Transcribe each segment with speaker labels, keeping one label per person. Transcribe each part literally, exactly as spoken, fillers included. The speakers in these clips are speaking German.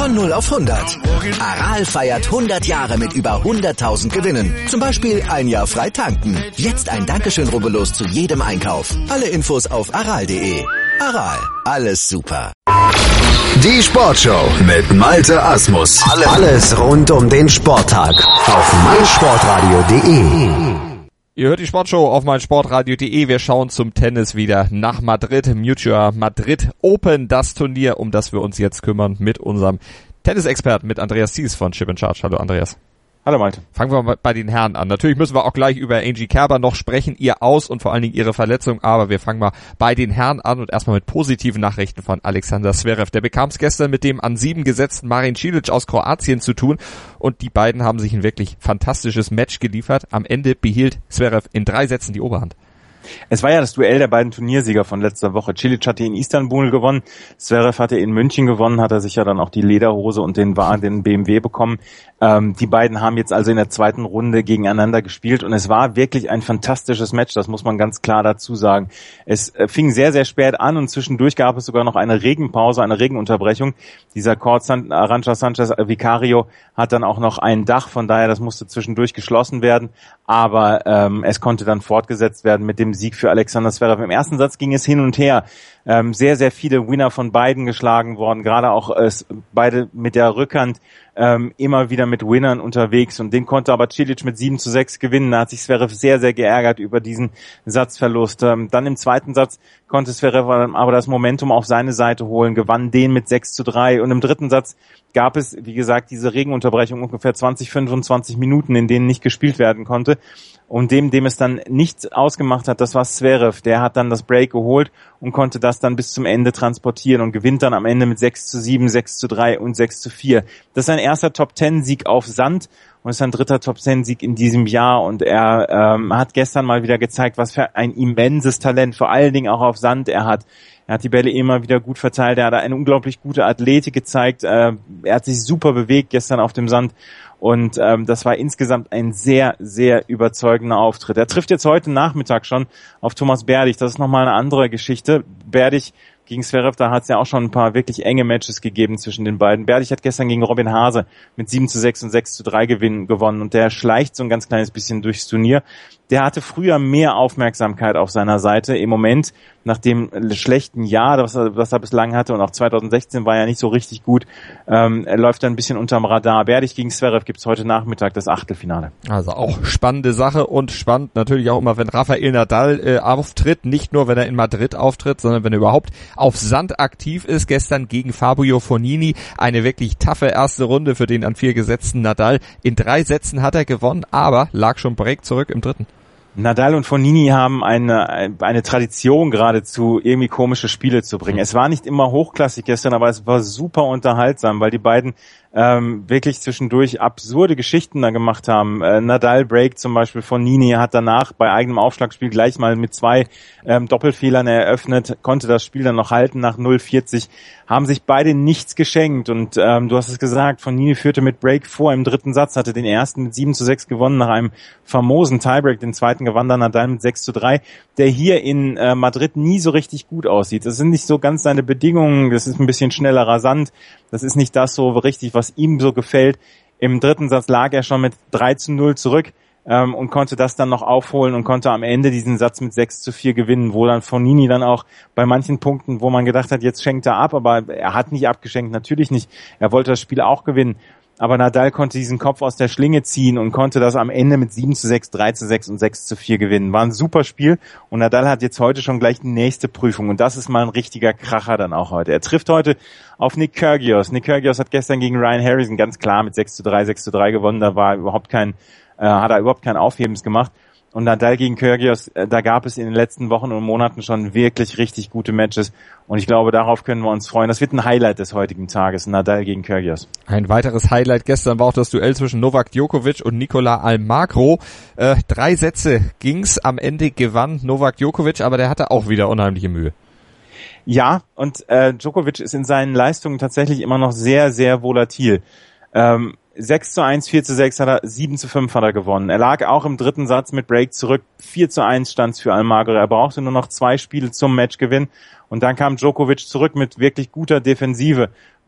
Speaker 1: Von null auf hundert. Aral feiert hundert Jahre mit über hunderttausend Gewinnen. Zum Beispiel ein Jahr frei tanken. Jetzt ein Dankeschön, rubbellos zu jedem Einkauf. Alle Infos auf aral punkt de. Aral, alles super.
Speaker 2: Die Sportshow mit Malte Asmus. Alles rund um den Sporttag auf meinsportradio punkt de.
Speaker 3: Ihr hört die Sportshow auf meinsportradio punkt de. Wir schauen zum Tennis wieder nach Madrid. Mutua Madrid Open, das Turnier, um das wir uns jetzt kümmern mit unserem Tennisexperten, mit Andreas Thies von Chip and Charge. Hallo Andreas.
Speaker 4: Hallo Malte.
Speaker 3: Fangen wir mal bei den Herren an. Natürlich müssen wir auch gleich über Angie Kerber noch sprechen, ihr Aus und vor allen Dingen ihre Verletzung, aber wir fangen mal bei den Herren an und erstmal mit positiven Nachrichten von Alexander Zverev. Der bekam es gestern mit dem an sieben gesetzten Marin Cilic aus Kroatien zu tun und die beiden haben sich ein wirklich fantastisches Match geliefert. Am Ende behielt Zverev in drei Sätzen die Oberhand.
Speaker 4: Es war ja das Duell der beiden Turniersieger von letzter Woche. Cilic hatte in Istanbul gewonnen, Zverev hatte in München gewonnen, hat er sich ja dann auch die Lederhose und den, den B M W bekommen. Ähm, die beiden haben jetzt also in der zweiten Runde gegeneinander gespielt und es war wirklich ein fantastisches Match, das muss man ganz klar dazu sagen. Es äh, fing sehr, sehr spät an und zwischendurch gab es sogar noch eine Regenpause, eine Regenunterbrechung. Dieser Court San- Arantxa Sanchez Vicario hat dann auch noch ein Dach, von daher das musste zwischendurch geschlossen werden, aber ähm, es konnte dann fortgesetzt werden mit dem Sieg für Alexander Zverev. Im ersten Satz ging es hin und her. Ähm, sehr, sehr viele Winner von beiden geschlagen worden, gerade auch äh, beide mit der Rückhand ähm, immer wieder mit Winnern unterwegs und den konnte aber Cilic mit sieben zu sechs gewinnen. Da hat sich Zverev sehr, sehr geärgert über diesen Satzverlust. Ähm, dann im zweiten Satz konnte Zverev aber das Momentum auf seine Seite holen, gewann den mit sechs zu drei und im dritten Satz gab es, wie gesagt, diese Regenunterbrechung, ungefähr zwanzig, fünfundzwanzig Minuten, in denen nicht gespielt werden konnte. Und dem, dem es dann nicht ausgemacht hat, das war Zverev. Der hat dann das Break geholt und konnte das dann bis zum Ende transportieren und gewinnt dann am Ende mit sechs zu sieben, sechs zu drei und sechs zu vier. Das ist ein erster Top-Zehn-Sieg auf Sand und ist ein dritter Top-Zehn-Sieg in diesem Jahr. Und er ähm, hat gestern mal wieder gezeigt, was für ein immenses Talent, vor allen Dingen auch auf Sand er hat. Er hat die Bälle immer wieder gut verteilt. Er hat eine unglaublich gute Athletik gezeigt. Äh, er hat sich super bewegt gestern auf dem Sand. Und ähm, das war insgesamt ein sehr, sehr überzeugender Auftritt. Er trifft jetzt heute Nachmittag schon auf Thomas Berdych. Das ist nochmal eine andere Geschichte. Berdych gegen Zverev, da hat es ja auch schon ein paar wirklich enge Matches gegeben zwischen den beiden. Berdych hat gestern gegen Robin Haase mit sieben zu sechs und sechs zu drei Gewinn gewonnen. Und der schleicht so ein ganz kleines bisschen durchs Turnier. Der hatte früher mehr Aufmerksamkeit auf seiner Seite. Im Moment, nach dem schlechten Jahr, das er, das er bislang hatte, und auch zwanzig sechzehn war ja nicht so richtig gut, ähm, läuft er ein bisschen unterm Radar. Berdych gegen Zverev gibt's heute Nachmittag das Achtelfinale.
Speaker 3: Also auch spannende Sache und spannend natürlich auch immer, wenn Rafael Nadal äh, auftritt, nicht nur wenn er in Madrid auftritt, sondern wenn er überhaupt auf Sand aktiv ist. Gestern gegen Fabio Fognini eine wirklich taffe erste Runde für den an vier gesetzten Nadal. In drei Sätzen hat er gewonnen, aber lag schon Break zurück im dritten.
Speaker 4: Nadal und Fognini haben eine eine Tradition geradezu, irgendwie komische Spiele zu bringen. Es war nicht immer hochklassig gestern, aber es war super unterhaltsam, weil die beiden ähm, wirklich zwischendurch absurde Geschichten da gemacht haben. Äh, Nadal Break zum Beispiel, Fognini hat danach bei eigenem Aufschlagspiel gleich mal mit zwei ähm, Doppelfehlern eröffnet, konnte das Spiel dann noch halten nach null vierzig, haben sich beide nichts geschenkt und ähm, du hast es gesagt, Fognini führte mit Break vor im dritten Satz, hatte den ersten mit sieben zu sechs gewonnen nach einem famosen Tiebreak, den zweiten gewann dann Nadal mit sechs zu drei, der hier in äh, Madrid nie so richtig gut aussieht. Das sind nicht so ganz seine Bedingungen, das ist ein bisschen schnellerer Sand, das ist nicht das so richtig, was ihm so gefällt. Im dritten Satz lag er schon mit drei zu null zurück ähm, und konnte das dann noch aufholen und konnte am Ende diesen Satz mit sechs zu vier gewinnen, wo dann Fognini dann auch bei manchen Punkten, wo man gedacht hat, jetzt schenkt er ab, aber er hat nicht abgeschenkt, natürlich nicht. Er wollte das Spiel auch gewinnen. Aber Nadal konnte diesen Kopf aus der Schlinge ziehen und konnte das am Ende mit sieben zu sechs, drei zu sechs und sechs zu vier gewinnen. War ein super Spiel und Nadal hat jetzt heute schon gleich die nächste Prüfung und das ist mal ein richtiger Kracher dann auch heute. Er trifft heute auf Nick Kyrgios. Nick Kyrgios hat gestern gegen Ryan Harrison ganz klar mit sechs zu drei, sechs zu drei gewonnen. Da war überhaupt kein, äh, hat er überhaupt kein Aufhebens gemacht. Und Nadal gegen Kyrgios, da gab es in den letzten Wochen und Monaten schon wirklich richtig gute Matches. Und ich glaube, darauf können wir uns freuen. Das wird ein Highlight des heutigen Tages, Nadal gegen Kyrgios.
Speaker 3: Ein weiteres Highlight gestern war auch das Duell zwischen Novak Djokovic und Nicola Almagro. Äh, drei Sätze ging's, am Ende gewann Novak Djokovic, aber der hatte auch wieder unheimliche Mühe.
Speaker 4: Ja, und äh, Djokovic ist in seinen Leistungen tatsächlich immer noch sehr, sehr volatil. Ähm, sechs zu eins, vier zu sechs hat er, sieben zu fünf hat er gewonnen. Er lag auch im dritten Satz mit Break zurück. vier zu eins stand's für Almagro. Er brauchte nur noch zwei Spiele zum Matchgewinn. Und dann kam Djokovic zurück mit wirklich guter Defensive,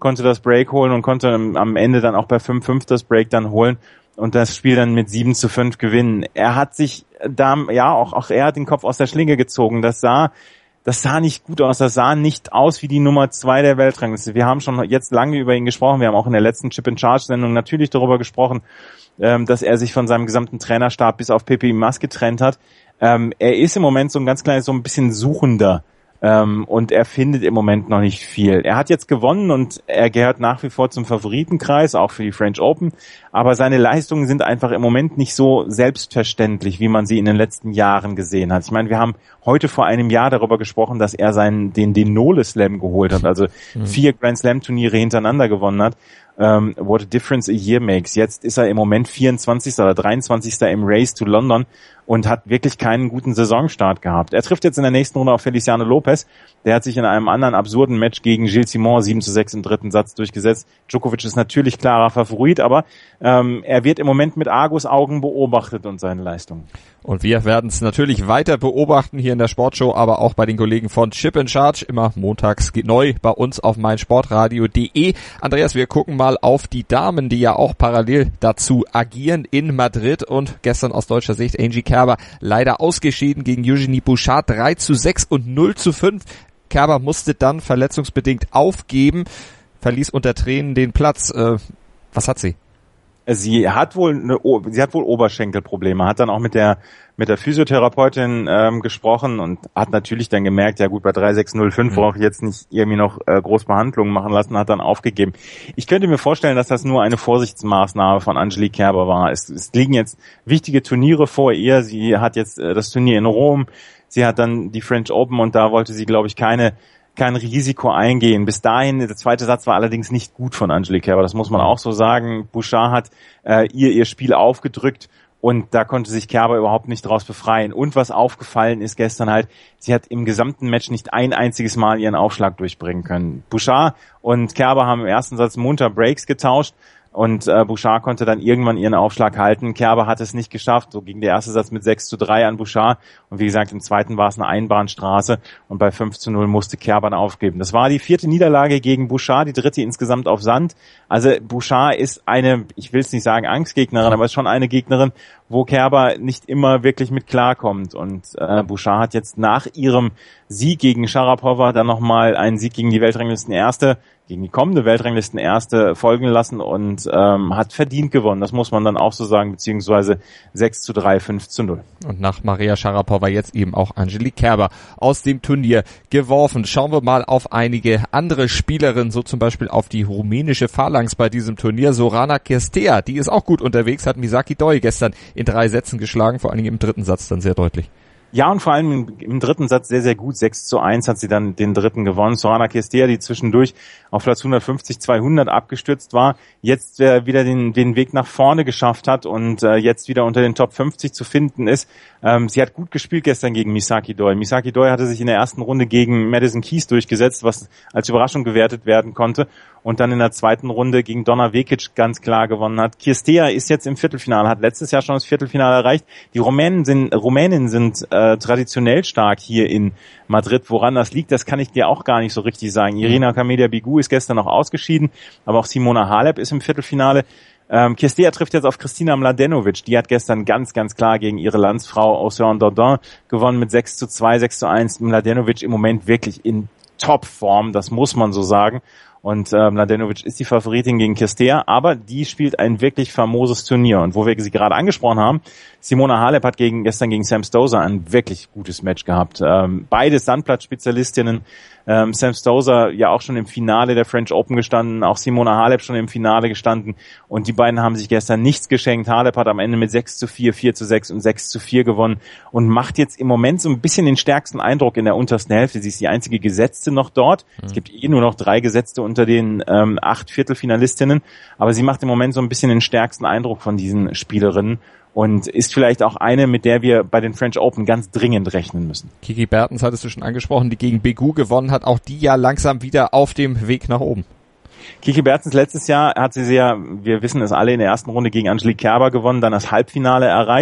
Speaker 4: konnte das Break holen und konnte am Ende dann auch bei fünf fünf das Break dann holen und das Spiel dann mit sieben zu fünf gewinnen. Er hat sich da, ja, auch, auch er hat den Kopf aus der Schlinge gezogen. Das sah, das sah nicht gut aus. Das sah nicht aus wie die Nummer zwei der Weltrangliste. Wir haben schon jetzt lange über ihn gesprochen. Wir haben auch in der letzten Chip-in-Charge-Sendung natürlich darüber gesprochen, ähm, dass er sich von seinem gesamten Trainerstab bis auf Pepe Imaz getrennt hat. Ähm, er ist im Moment so ein ganz kleines, so ein bisschen suchender. Ähm, und er findet im Moment noch nicht viel. Er hat jetzt gewonnen und er gehört nach wie vor zum Favoritenkreis, auch für die French Open. Aber seine Leistungen sind einfach im Moment nicht so selbstverständlich, wie man sie in den letzten Jahren gesehen hat. Ich meine, wir haben heute vor einem Jahr darüber gesprochen, dass er seinen den den Nole Slam geholt hat, also mhm. vier Grand Slam Turniere hintereinander gewonnen hat. Um, what a difference a year makes. Jetzt ist er im Moment vierundzwanzigster oder dreiundzwanzigster im Race to London und hat wirklich keinen guten Saisonstart gehabt. Er trifft jetzt in der nächsten Runde auf Feliciano Lopez. Der hat sich in einem anderen absurden Match gegen Gilles Simon sieben zu sechs im dritten Satz durchgesetzt. Djokovic ist natürlich klarer Favorit, aber ähm, er wird im Moment mit Argusaugen beobachtet und seine Leistungen.
Speaker 3: Und wir werden es natürlich weiter beobachten hier in der Sportshow, aber auch bei den Kollegen von Chip in Charge, immer montags neu bei uns auf meinsportradio punkt de. Andreas, wir gucken mal auf die Damen, die ja auch parallel dazu agieren in Madrid und gestern aus deutscher Sicht Angie Kerber leider ausgeschieden gegen Eugenie Bouchard drei zu sechs und null zu fünf. Kerber musste dann verletzungsbedingt aufgeben, verließ unter Tränen den Platz. Äh, was hat sie?
Speaker 4: Sie hat wohl eine, sie hat wohl Oberschenkelprobleme, hat dann auch mit der mit der Physiotherapeutin ähm, gesprochen und hat natürlich dann gemerkt, ja gut, bei drei sechs null fünf mhm. brauche ich jetzt nicht irgendwie noch äh, groß Behandlungen machen lassen, hat dann aufgegeben. Ich könnte mir vorstellen, dass das nur eine Vorsichtsmaßnahme von Angelique Kerber war. Es, es liegen jetzt wichtige Turniere vor ihr. Sie hat jetzt äh, das Turnier in Rom, sie hat dann die French Open und da wollte sie, glaube ich, keine kein Risiko eingehen. Bis dahin, der zweite Satz war allerdings nicht gut von Angelique Kerber, das muss man auch so sagen. Bouchard hat äh, ihr ihr Spiel aufgedrückt und da konnte sich Kerber überhaupt nicht draus befreien. Und was aufgefallen ist gestern halt, sie hat im gesamten Match nicht ein einziges Mal ihren Aufschlag durchbringen können. Bouchard und Kerber haben im ersten Satz munter Breaks getauscht und äh, Bouchard konnte dann irgendwann ihren Aufschlag halten. Kerber hat es nicht geschafft. So ging der erste Satz mit sechs zu drei an Bouchard. Und wie gesagt, im zweiten war es eine Einbahnstraße. Und bei fünf zu null musste Kerber dann aufgeben. Das war die vierte Niederlage gegen Bouchard, die dritte insgesamt auf Sand. Also Bouchard ist eine, ich will es nicht sagen Angstgegnerin, aber ist schon eine Gegnerin, wo Kerber nicht immer wirklich mit klarkommt. Und äh, Bouchard hat jetzt nach ihrem Sieg gegen Sharapova dann nochmal einen Sieg gegen die Weltranglistenerste, gegen die kommende Weltranglistenerste folgen lassen und ähm, hat verdient gewonnen. Das muss man dann auch so sagen, beziehungsweise sechs zu drei, fünf zu null.
Speaker 3: Und nach Maria Sharapova jetzt eben auch Angelique Kerber aus dem Turnier geworfen. Schauen wir mal auf einige andere Spielerinnen, so zum Beispiel auf die rumänische Phalanx bei diesem Turnier. Sorana Cirstea, die ist auch gut unterwegs, hat Misaki Doi gestern in drei Sätzen geschlagen, vor allen Dingen im dritten Satz dann sehr deutlich.
Speaker 4: Ja, und vor allem im, im dritten Satz sehr, sehr gut. sechs zu eins hat sie dann den dritten gewonnen. Sorana Cirstea, die zwischendurch auf Platz hundertfünfzig, zweihundert abgestürzt war, jetzt äh, wieder den, den Weg nach vorne geschafft hat und äh, jetzt wieder unter den Top fünfzig zu finden ist. Ähm, sie hat gut gespielt gestern gegen Misaki Doi. Misaki Doi hatte sich in der ersten Runde gegen Madison Keys durchgesetzt, was als Überraschung gewertet werden konnte. Und dann in der zweiten Runde gegen Donna Vekic ganz klar gewonnen hat. Cirstea ist jetzt im Viertelfinale, hat letztes Jahr schon das Viertelfinale erreicht. Die Rumänen sind, Rumänen sind äh, traditionell stark hier in Madrid. Woran das liegt, das kann ich dir auch gar nicht so richtig sagen. Irina Camelia Begu ist gestern noch ausgeschieden, aber auch Simona Halep ist im Viertelfinale. Ähm, Cirstea trifft jetzt auf Kristina Mladenovic. Die hat gestern ganz, ganz klar gegen ihre Landsfrau Océane Dodin gewonnen mit sechs zu zwei, sechs zu eins. Mladenovic im Moment wirklich in Topform, das muss man so sagen. Und äh, Mladenovic ist die Favoritin gegen Cirstea, aber die spielt ein wirklich famoses Turnier. Und wo wir sie gerade angesprochen haben, Simona Halep hat gegen, gestern gegen Sam Stosur ein wirklich gutes Match gehabt. Ähm, beide Sandplatzspezialistinnen, ähm, Sam Stosur ja auch schon im Finale der French Open gestanden, auch Simona Halep schon im Finale gestanden. Und die beiden haben sich gestern nichts geschenkt. Halep hat am Ende mit sechs zu vier, vier zu sechs und sechs zu vier gewonnen und macht jetzt im Moment so ein bisschen den stärksten Eindruck in der untersten Hälfte. Sie ist die einzige Gesetzte noch dort. Mhm. Es gibt eh nur noch drei Gesetzte unter den ähm, acht Viertelfinalistinnen, aber sie macht im Moment so ein bisschen den stärksten Eindruck von diesen Spielerinnen und ist vielleicht auch eine, mit der wir bei den French Open ganz dringend rechnen müssen.
Speaker 3: Kiki Bertens hattest du schon angesprochen, die gegen Begu gewonnen hat, auch die ja langsam wieder auf dem Weg nach oben.
Speaker 4: Kiki Bertens letztes Jahr hat sie ja, wir wissen es alle, in der ersten Runde gegen Angelique Kerber gewonnen, dann das Halbfinale erreicht.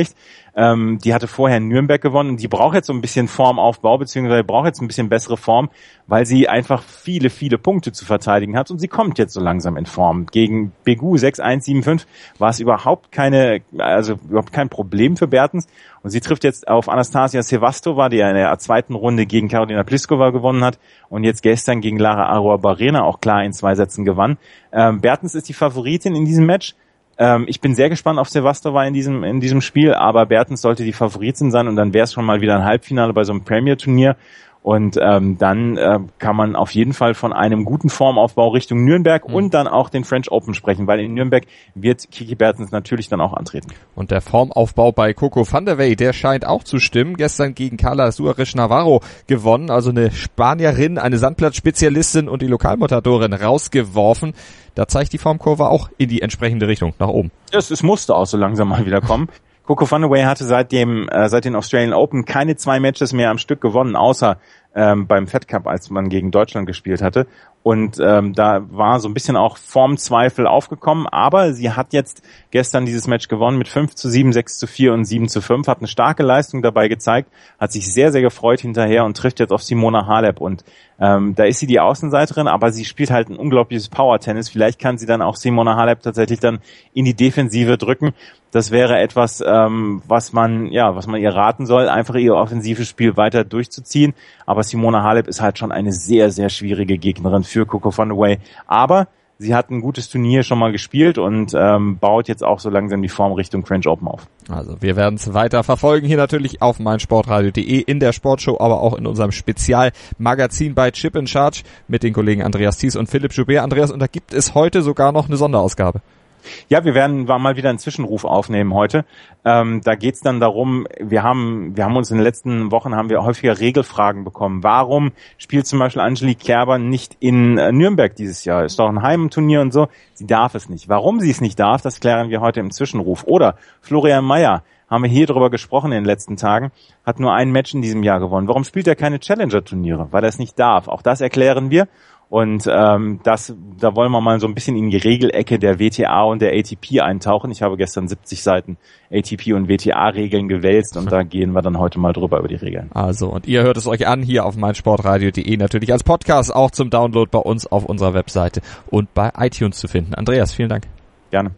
Speaker 4: Ähm, die hatte vorher in Nürnberg gewonnen und die braucht jetzt so ein bisschen Formaufbau, beziehungsweise braucht jetzt ein bisschen bessere Form, weil sie einfach viele, viele Punkte zu verteidigen hat und sie kommt jetzt so langsam in Form. Gegen Begu sechs eins sieben fünf war es überhaupt keine, also überhaupt kein Problem für Bertens und sie trifft jetzt auf Anastasia Sevastova, die ja in der zweiten Runde gegen Karolina Pliskova gewonnen hat und jetzt gestern gegen Lara Arruabarrena auch klar in zwei Sätzen gewann. Ähm, Bertens ist die Favoritin in diesem Match. Ähm, ich bin sehr gespannt auf Sevastova in diesem in diesem Spiel, aber Bertens sollte die Favoritin sein und dann wäre es schon mal wieder ein Halbfinale bei so einem Premier-Turnier. Und ähm, dann äh, kann man auf jeden Fall von einem guten Formaufbau Richtung Nürnberg mhm. und dann auch den French Open sprechen, weil in Nürnberg wird Kiki Bertens natürlich dann auch antreten.
Speaker 3: Und der Formaufbau bei Coco van der Wey, der scheint auch zu stimmen. Gestern gegen Carla Suarez Navarro gewonnen, also eine Spanierin, eine Sandplatzspezialistin und die Lokalmatadorin rausgeworfen. Da zeigt die Formkurve auch in die entsprechende Richtung, nach oben.
Speaker 4: Es, es musste auch so langsam mal wieder kommen. Coco van der Wey hatte seit dem äh, seit den Australian Open keine zwei Matches mehr am Stück gewonnen, außer ähm, beim Fed Cup, als man gegen Deutschland gespielt hatte. Und ähm, da war so ein bisschen auch Formzweifel aufgekommen, aber sie hat jetzt gestern dieses Match gewonnen mit fünf zu sieben, sechs zu vier und sieben zu fünf, hat eine starke Leistung dabei gezeigt, hat sich sehr, sehr gefreut hinterher und trifft jetzt auf Simona Halep. Und ähm, da ist sie die Außenseiterin, aber sie spielt halt ein unglaubliches Power-Tennis. Vielleicht kann sie dann auch Simona Halep tatsächlich dann in die Defensive drücken. Das wäre etwas, ähm, was man ja, was man ihr raten soll, einfach ihr offensives Spiel weiter durchzuziehen. Aber Simona Halep ist halt schon eine sehr, sehr schwierige Gegnerin für Coco van der Wey. Aber sie hat ein gutes Turnier schon mal gespielt und ähm, baut jetzt auch so langsam die Form Richtung French Open auf.
Speaker 3: Also wir werden es weiter verfolgen, hier natürlich auf meinsportradio punkt de, in der Sportshow, aber auch in unserem Spezialmagazin bei Chip in Charge mit den Kollegen Andreas Thies und Philipp Joubert. Andreas, und da gibt es heute sogar noch eine Sonderausgabe.
Speaker 4: Ja, wir werden mal wieder einen Zwischenruf aufnehmen heute. Ähm, da geht's dann darum, wir haben wir haben uns in den letzten Wochen haben wir häufiger Regelfragen bekommen. Warum spielt zum Beispiel Angelique Kerber nicht in äh, Nürnberg dieses Jahr? Ist doch ein Heimturnier und so. Sie darf es nicht. Warum sie es nicht darf, das klären wir heute im Zwischenruf. Oder Florian Mayer, haben wir hier drüber gesprochen in den letzten Tagen, hat nur ein Match in diesem Jahr gewonnen. Warum spielt er keine Challenger-Turniere? Weil er es nicht darf. Auch das erklären wir. Und ähm, das, da wollen wir mal so ein bisschen in die Regelecke der W T A und der A T P eintauchen. Ich habe gestern siebzig Seiten A T P und W T A-Regeln gewälzt und da gehen wir dann heute mal drüber über die Regeln.
Speaker 3: Also, und ihr hört es euch an hier auf meinsportradio punkt de, natürlich als Podcast, auch zum Download bei uns auf unserer Webseite und bei iTunes zu finden. Andreas, vielen Dank.
Speaker 4: Gerne.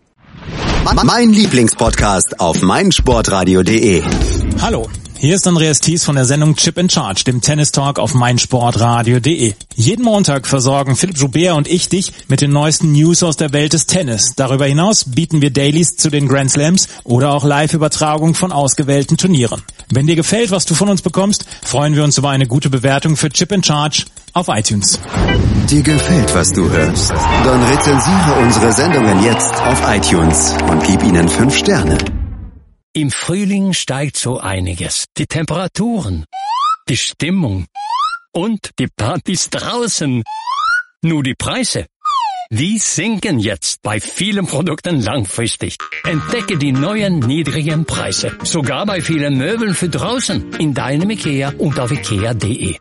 Speaker 2: Mein Lieblingspodcast auf meinsportradio punkt de.
Speaker 5: Hallo. Hier ist Andreas Thies von der Sendung Chip in Charge, dem Tennis-Talk auf meinsportradio punkt de. Jeden Montag versorgen Philipp Joubert und ich dich mit den neuesten News aus der Welt des Tennis. Darüber hinaus bieten wir Dailies zu den Grand Slams oder auch Live-Übertragung von ausgewählten Turnieren. Wenn dir gefällt, was du von uns bekommst, freuen wir uns über eine gute Bewertung für Chip in Charge auf iTunes.
Speaker 2: Dir gefällt, was du hörst? Dann rezensiere unsere Sendungen jetzt auf iTunes und gib ihnen fünf Sterne.
Speaker 6: Im Frühling steigt so einiges. Die Temperaturen, die Stimmung und die Partys draußen. Nur die Preise, die sinken jetzt bei vielen Produkten langfristig. Entdecke die neuen niedrigen Preise. Sogar bei vielen Möbeln für draußen. In deinem IKEA und auf ikea punkt de.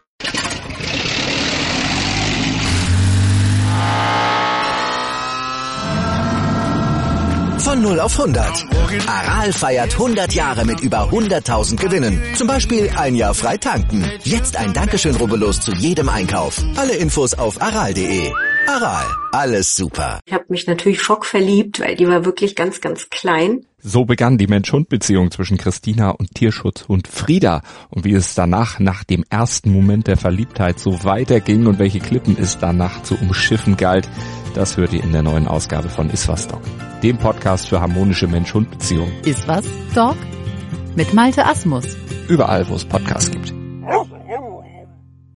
Speaker 1: Von null auf hundert. Aral feiert hundert Jahre mit über hunderttausend Gewinnen. Zum Beispiel ein Jahr frei tanken. Jetzt ein Dankeschön, rubbellos zu jedem Einkauf. Alle Infos auf aral punkt de. Aral, alles super.
Speaker 7: Ich habe mich natürlich schockverliebt, weil die war wirklich ganz, ganz klein.
Speaker 3: So begann die Mensch-Hund-Beziehung zwischen Christina und Tierschutzhund Frieda. Und wie es danach, nach dem ersten Moment der Verliebtheit, so weiterging und welche Klippen es danach zu umschiffen galt, das hört ihr in der neuen Ausgabe von Iswas Dog, dem Podcast für harmonische Mensch-Hund-Beziehungen.
Speaker 8: Iswas Dog? Mit Malte Asmus.
Speaker 3: Überall, wo es Podcasts gibt.